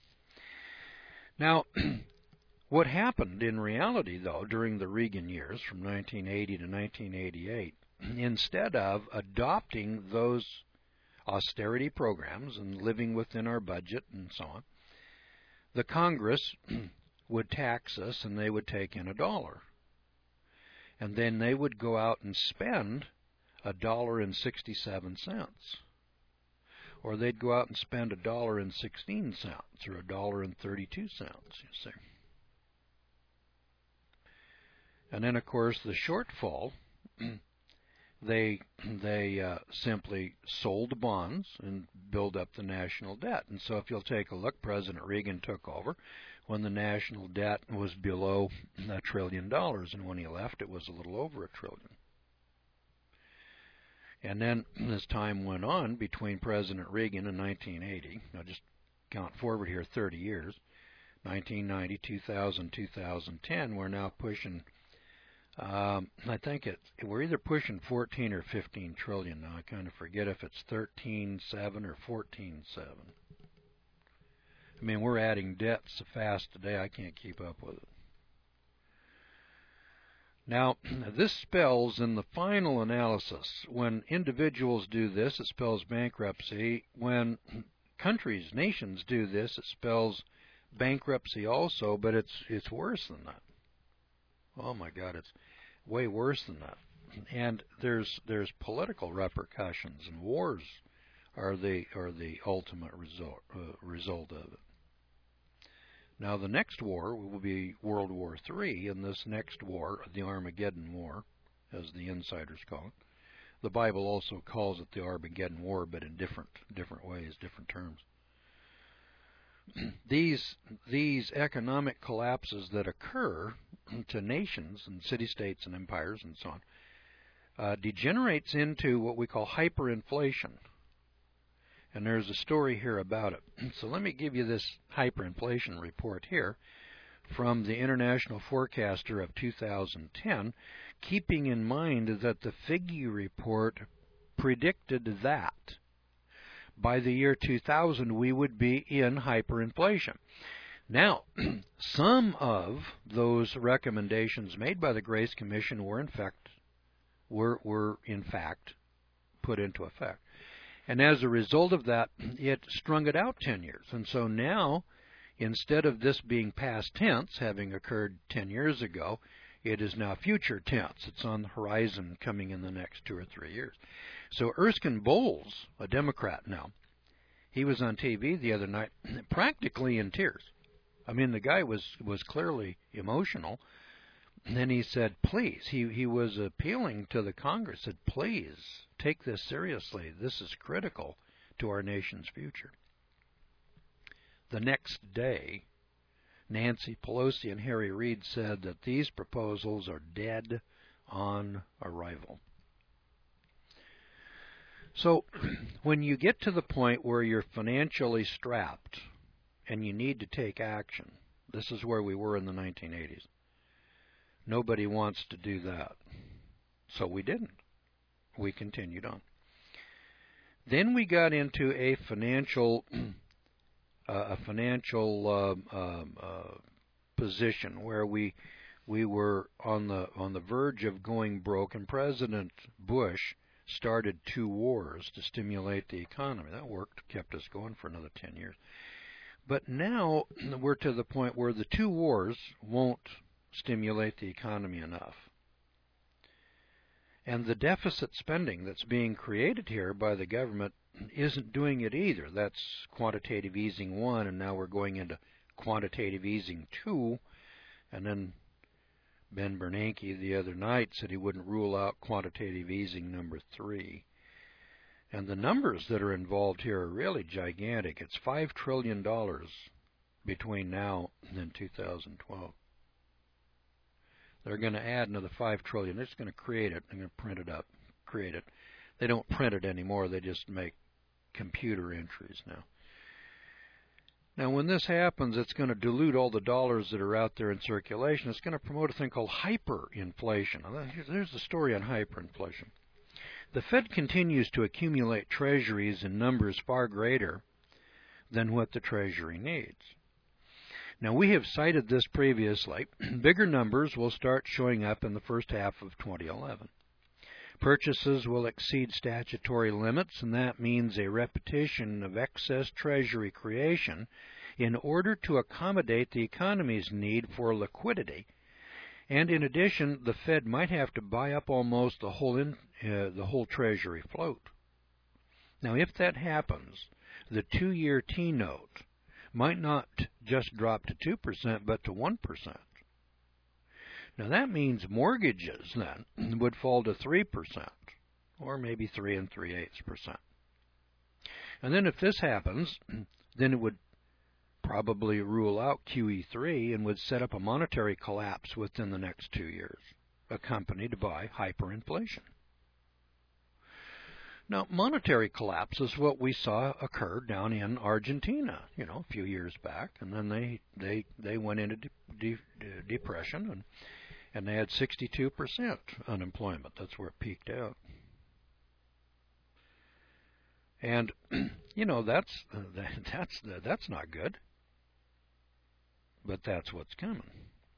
Now, what happened in reality, though, during the Reagan years, from 1980 to 1988, instead of adopting those austerity programs and living within our budget and so on, the Congress would tax us and they would take in $1. And then they would go out and spend $1.67. Or they'd go out and spend $1.16 or $1.32, you see. And then, of course, the shortfall, they simply sold bonds and built up the national debt. And so if you'll take a look, President Reagan took over when the national debt was below $1 trillion, and when he left it was a little over $1 trillion. And then as time went on between President Reagan and 1980, I'll just count forward here 30 years, 1990, 2000, 2010, we're now pushing I think we're either pushing 14 or 15 trillion now. I kind of forget if it's 13.7 or 14.7. I mean, we're adding debt so fast today I can't keep up with it. Now, this spells in the final analysis, when individuals do this, it spells bankruptcy. When countries, nations do this, it spells bankruptcy also, but it's worse than that. Oh my God, it's way worse than that. And there's political repercussions, and wars are the ultimate result of it. Now the next war will be World War III, and this next war, the Armageddon War, as the insiders call it. The Bible also calls it the Armageddon War, but in different ways, different terms. These economic collapses that occur to nations and city-states and empires and so on degenerates into what we call hyperinflation. And there's a story here about it. So let me give you this hyperinflation report here from the International Forecaster of 2010, keeping in mind that the Figge report predicted that by the year 2000 we would be in hyperinflation. Now, some of those recommendations made by the Grace Commission were in fact put into effect. And as a result of that, it strung it out 10 years. And so now, instead of this being past tense, having occurred 10 years ago, it is now future tense. It's on the horizon coming in the next 2 or 3 years. So Erskine Bowles, a Democrat now, he was on TV the other night, practically in tears. I mean, the guy was clearly emotional. And then he said, please, he was appealing to the Congress, said, please, take this seriously. This is critical to our nation's future. The next day, Nancy Pelosi and Harry Reid said that these proposals are dead on arrival. So when you get to the point where you're financially strapped and you need to take action, this is where we were in the 1980s. Nobody wants to do that. So we didn't. We continued on. Then we got into a financial position where we were on the verge of going broke, and President Bush started 2 wars to stimulate the economy. That worked, kept us going for another 10 years. But now we're to the point where the 2 wars won't stimulate the economy enough. And the deficit spending that's being created here by the government isn't doing it either. That's quantitative easing 1, and now we're going into quantitative easing 2. And then Ben Bernanke the other night said he wouldn't rule out quantitative easing number 3. And the numbers that are involved here are really gigantic. It's $5 trillion between now and 2012. They're going to add another $5 trillion. They're just going to create it. They're going to print it up, create it. They don't print it anymore. They just make computer entries now. Now, when this happens, it's going to dilute all the dollars that are out there in circulation. It's going to promote a thing called hyperinflation. There's the story on hyperinflation. The Fed continues to accumulate treasuries in numbers far greater than what the Treasury needs. Now, we have cited this previously. Bigger numbers will start showing up in the first half of 2011. Purchases will exceed statutory limits, and that means a repetition of excess Treasury creation in order to accommodate the economy's need for liquidity. And in addition, the Fed might have to buy up almost the whole Treasury float. Now, if that happens, the 2-year T-note might not just drop to 2%, but to 1%. Now, that means mortgages then would fall to 3%, or maybe 3 3/8%. And then if this happens, then it would probably rule out QE3 and would set up a monetary collapse within the next 2 years, accompanied by hyperinflation. Now, monetary collapse is what we saw occur down in Argentina, a few years back, and then they went into depression, and they had 62% unemployment. That's where it peaked out. And that's not good, but that's what's coming.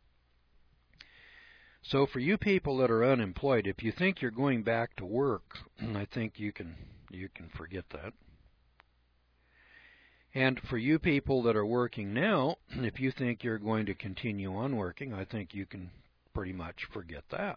So for you people that are unemployed, if you think you're going back to work, I think you can forget that. And for you people that are working now, if you think you're going to continue on working, I think you can pretty much forget that.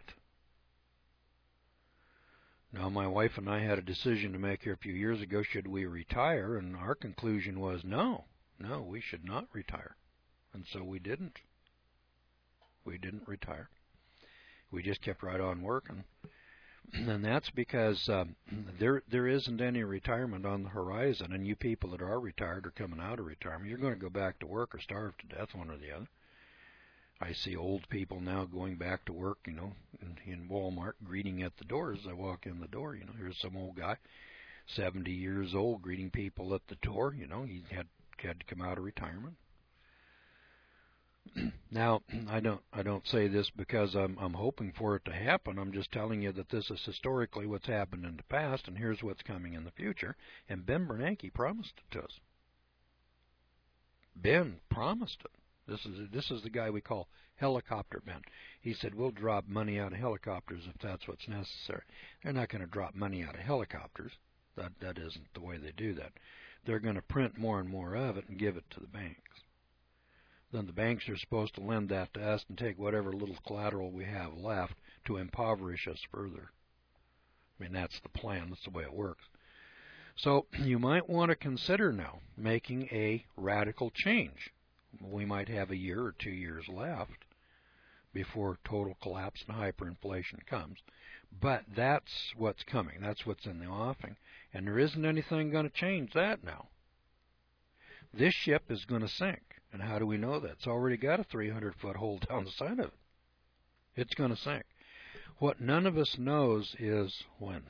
Now, my wife and I had a decision to make here a few years ago. Should we retire? And our conclusion was no, we should not retire. And so we didn't. We didn't retire. We just kept right on working. And that's because there isn't any retirement on the horizon. And you people that are retired or coming out of retirement, you're going to go back to work or starve to death, one or the other. I see old people now going back to work, in Walmart, greeting at the door as I walk in the door. Here's some old guy, 70 years old, greeting people at the door. He had to come out of retirement. Now, I don't say this because I'm hoping for it to happen. I'm just telling you that this is historically what's happened in the past, and here's what's coming in the future. And Ben Bernanke promised it to us. Ben promised it. This is the guy we call Helicopter Ben. He said, we'll drop money out of helicopters if that's what's necessary. They're not going to drop money out of helicopters. That isn't the way they do that. They're going to print more and more of it and give it to the banks. Then the banks are supposed to lend that to us and take whatever little collateral we have left to impoverish us further. I mean, that's the plan. That's the way it works. So you might want to consider now making a radical change. We might have a year or 2 years left before total collapse and hyperinflation comes. But that's what's coming. That's what's in the offing. And there isn't anything going to change that now. This ship is going to sink. And how do we know that? It's already got a 300-foot hole down the side of it. It's going to sink. What none of us knows is when.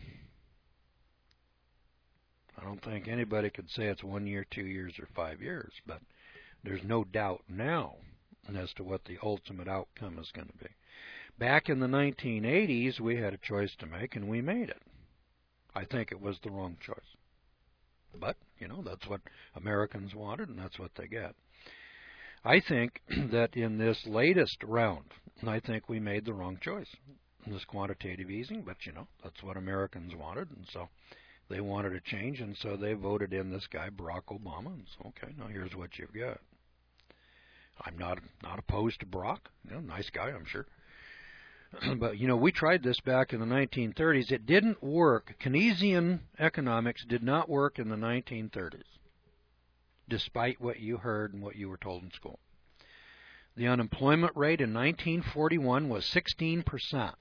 I don't think anybody could say it's 1 year, 2 years, or 5 years, but there's no doubt now as to what the ultimate outcome is going to be. Back in the 1980s, we had a choice to make, and we made it. I think it was the wrong choice. But, that's what Americans wanted, and that's what they get. I think that in this latest round, I think we made the wrong choice. this quantitative easing, but that's what Americans wanted, and so they wanted a change, and so they voted in this guy Barack Obama. And so, okay, now here's what you've got. I'm not opposed to Barack. Nice guy, I'm sure. But we tried this back in the 1930s. It didn't work. Keynesian economics did not work in the 1930s, despite what you heard and what you were told in school. The unemployment rate in 1941 was 16%.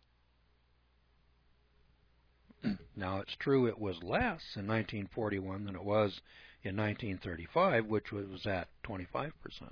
Now, it's true it was less in 1941 than it was in 1935, which was at 25%.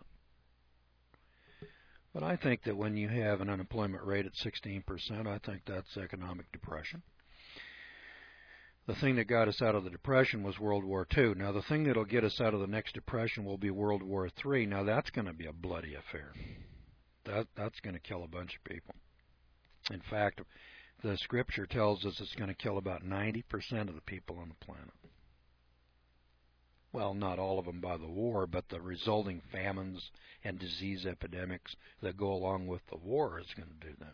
But I think that when you have an unemployment rate at 16%, I think that's economic depression. The thing that got us out of the depression was World War II. Now, the thing that will get us out of the next depression will be World War III. Now, that's going to be a bloody affair. That's going to kill a bunch of people. In fact, the scripture tells us it's going to kill about 90% of the people on the planet. Well, not all of them by the war, but the resulting famines and disease epidemics that go along with the war is going to do that.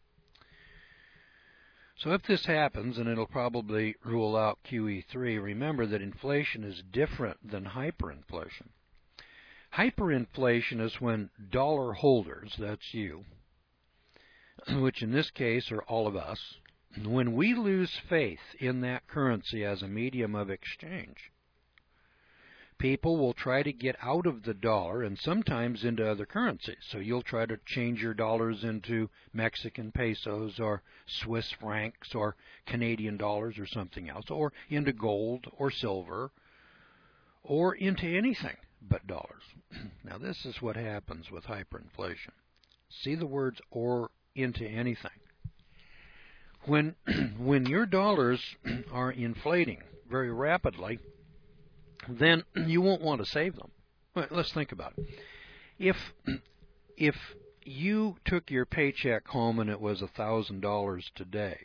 So if this happens, and it'll probably rule out QE3, remember that inflation is different than hyperinflation. Hyperinflation is when dollar holders, that's you, which in this case are all of us, when we lose faith in that currency as a medium of exchange, people will try to get out of the dollar and sometimes into other currencies. So you'll try to change your dollars into Mexican pesos or Swiss francs or Canadian dollars or something else, or into gold or silver or into anything but dollars. Now this is what happens with hyperinflation. See the words "or into anything." When your dollars are inflating very rapidly, then you won't want to save them. Well, let's think about it. If you took your paycheck home and it was $1,000 today,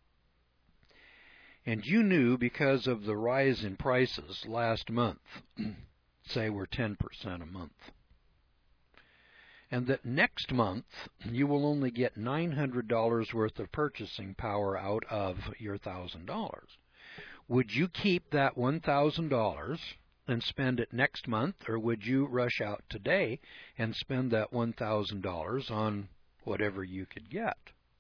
and you knew because of the rise in prices last month, say we're 10% a month, and that next month you will only get $900 worth of purchasing power out of your $1,000, would you keep that $1,000 and spend it next month, or would you rush out today and spend that $1,000 on whatever you could get?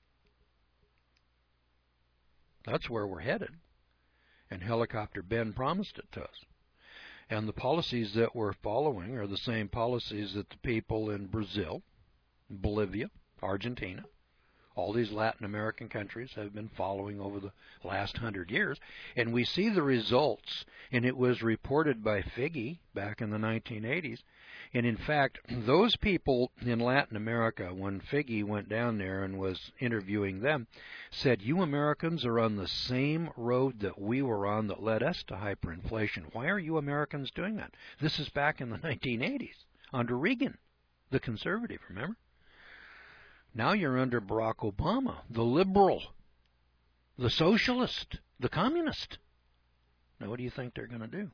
That's where we're headed. And Helicopter Ben promised it to us. And the policies that we're following are the same policies that the people in Brazil, Bolivia, Argentina, all these Latin American countries have been following over the last 100 years. And we see the results, and it was reported by Figge back in the 1980s. And in fact, those people in Latin America, when Figge went down there and was interviewing them, said, "You Americans are on the same road that we were on that led us to hyperinflation. Why are you Americans doing that?" This is back in the 1980s, under Reagan, the conservative, remember? Now you're under Barack Obama, the liberal, the socialist, the communist. Now what do you think they're going to do?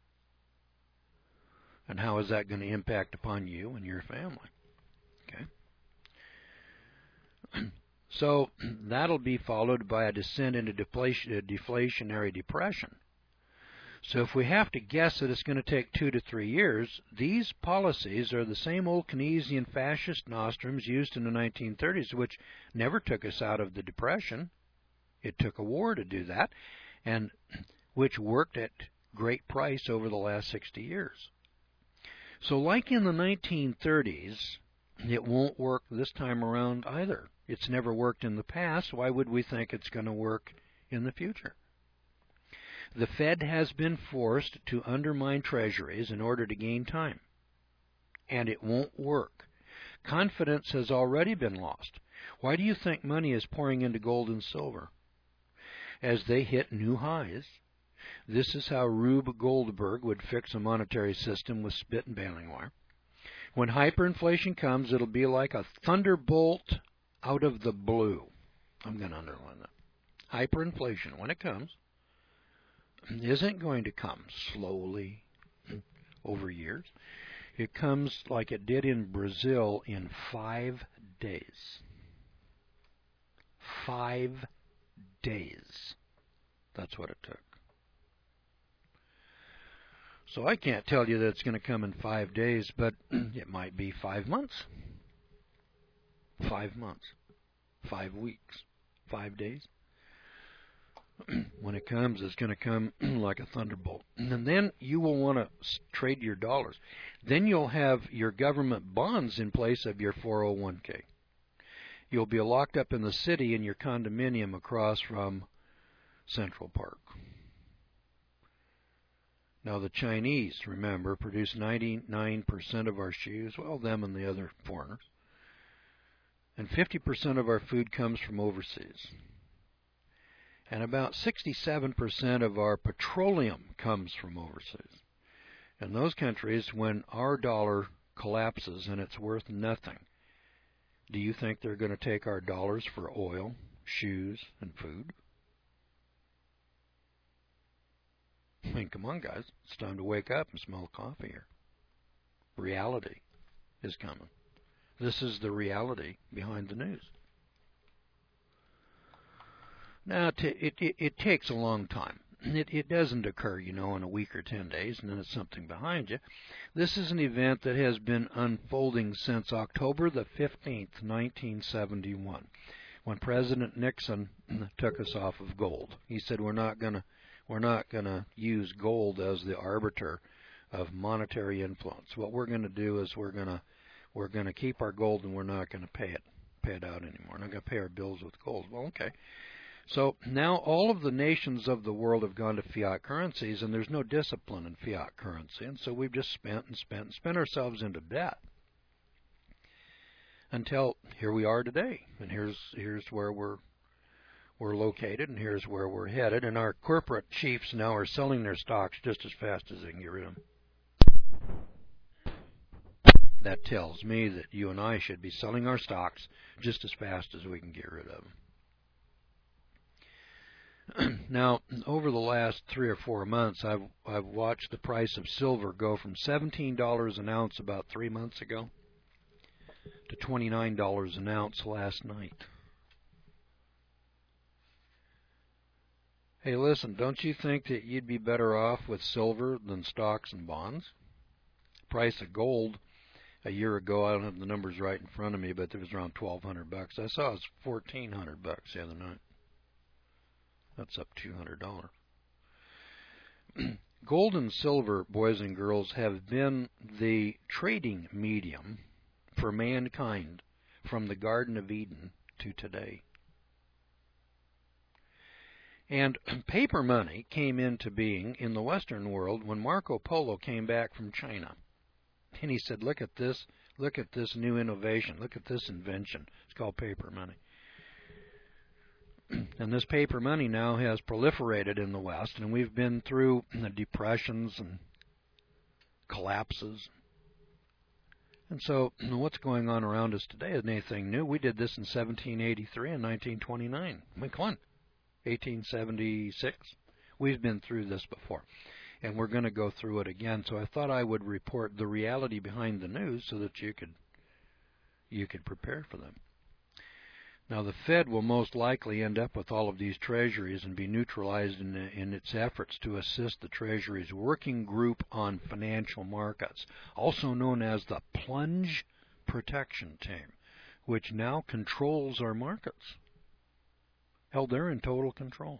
And how is that going to impact upon you and your family? Okay. So that'll be followed by a descent into deflationary depression. So if we have to guess that it's going to take 2 to 3 years, these policies are the same old Keynesian fascist nostrums used in the 1930s, which never took us out of the Depression. It took a war to do that, and which worked at great price over the last 60 years. So like in the 1930s, it won't work this time around either. It's never worked in the past. Why would we think it's going to work in the future? The Fed has been forced to undermine treasuries in order to gain time, and it won't work. Confidence has already been lost. Why do you think money is pouring into gold and silver? As they hit new highs, this is how Rube Goldberg would fix a monetary system with spit and baling wire. When hyperinflation comes, it'll be like a thunderbolt out of the blue. I'm going to underline that. Hyperinflation, when it comes, isn't going to come slowly over years. It comes like it did in Brazil in 5 days. 5 days. That's what it took. So I can't tell you that it's going to come in 5 days, but it might be 5 months. 5 months. 5 weeks. 5 days. When it comes, it's going to come like a thunderbolt. And then you will want to trade your dollars. Then you'll have your government bonds in place of your 401k. You'll be locked up in the city in your condominium across from Central Park. Now the Chinese, remember, produce 99% of our shoes, well, them and the other foreigners. And 50% of our food comes from overseas. And about 67% of our petroleum comes from overseas. In those countries, when our dollar collapses and it's worth nothing, do you think they're going to take our dollars for oil, shoes, and food? I mean, come on, guys. It's time to wake up and smell coffee here. Reality is coming. This is the reality behind the news. Now, it takes a long time. It doesn't occur, in a week or 10 days, and then it's something behind you. This is an event that has been unfolding since October the 15th, 1971, when President Nixon took us off of gold. He said we're not going to use gold as the arbiter of monetary influence. What we're going to do is we're going to keep our gold, and we're not going to pay it out anymore. We're not going to pay our bills with gold. Well, okay. So now all of the nations of the world have gone to fiat currencies, and there's no discipline in fiat currency. And so we've just spent ourselves into debt until here we are today. And here's where we're located, and here's where we're headed. And our corporate chiefs now are selling their stocks just as fast as they can get rid of them. That tells me that you and I should be selling our stocks just as fast as we can get rid of them. Now, over the last 3 or 4 months, I've watched the price of silver go from $17 an ounce about 3 months ago to $29 an ounce last night. Hey, listen, don't you think that you'd be better off with silver than stocks and bonds? Price of gold a year ago, I don't have the numbers right in front of me, but it was around $1,200. I saw it was $1,400 the other night. That's up $200. Gold and silver, boys and girls, have been the trading medium for mankind from the Garden of Eden to today. And paper money came into being in the Western world when Marco Polo came back from China. And he said, look at this new innovation, look at this invention. It's called paper money. And this paper money now has proliferated in the West, and we've been through depressions and collapses. And so what's going on around us today isn't anything new. We did this in 1783 and 1929. I mean, come on, 1876. We've been through this before, and we're going to go through it again. So I thought I would report the reality behind the news so that you could prepare for them. Now, the Fed will most likely end up with all of these treasuries and be neutralized in its efforts to assist the Treasury's Working Group on Financial Markets, also known as the Plunge Protection Team, which now controls our markets. Hell, they're in total control.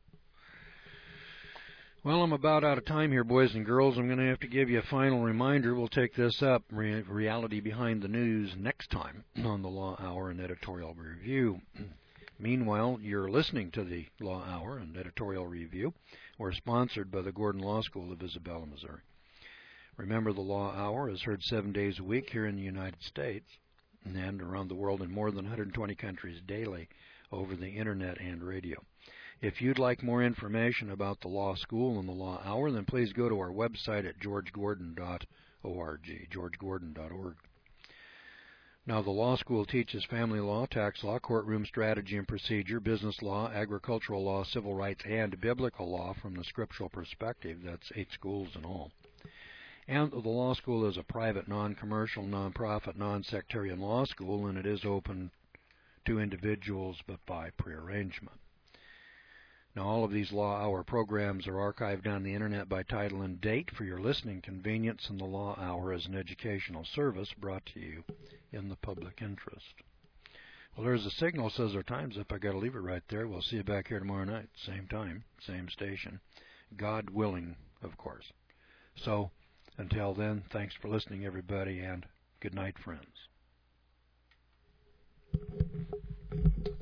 Well, I'm about out of time here, boys and girls. I'm going to have to give you a final reminder. We'll take this up, reality behind the news, next time on the Law Hour and Editorial Review. Meanwhile, you're listening to the Law Hour and Editorial Review. We're sponsored by the Gordon Law School of Isabella, Missouri. Remember, the Law Hour is heard 7 days a week here in the United States and around the world in more than 120 countries daily over the Internet and radio. If you'd like more information about the Law School and the Law Hour, then please go to our website at georgegordon.org, georgegordon.org. Now, the Law School teaches family law, tax law, courtroom strategy and procedure, business law, agricultural law, civil rights, and biblical law from the scriptural perspective. That's 8 schools in all. And the Law School is a private, non-commercial, non-profit, non-sectarian law school, and it is open to individuals, but by prearrangement. Now, all of these Law Hour programs are archived on the Internet by title and date for your listening convenience, and the Law Hour is an educational service brought to you in the public interest. Well, there's a signal that says our time's up. I got to leave it right there. We'll see you back here tomorrow night, same time, same station. God willing, of course. So, until then, thanks for listening, everybody, and good night, friends.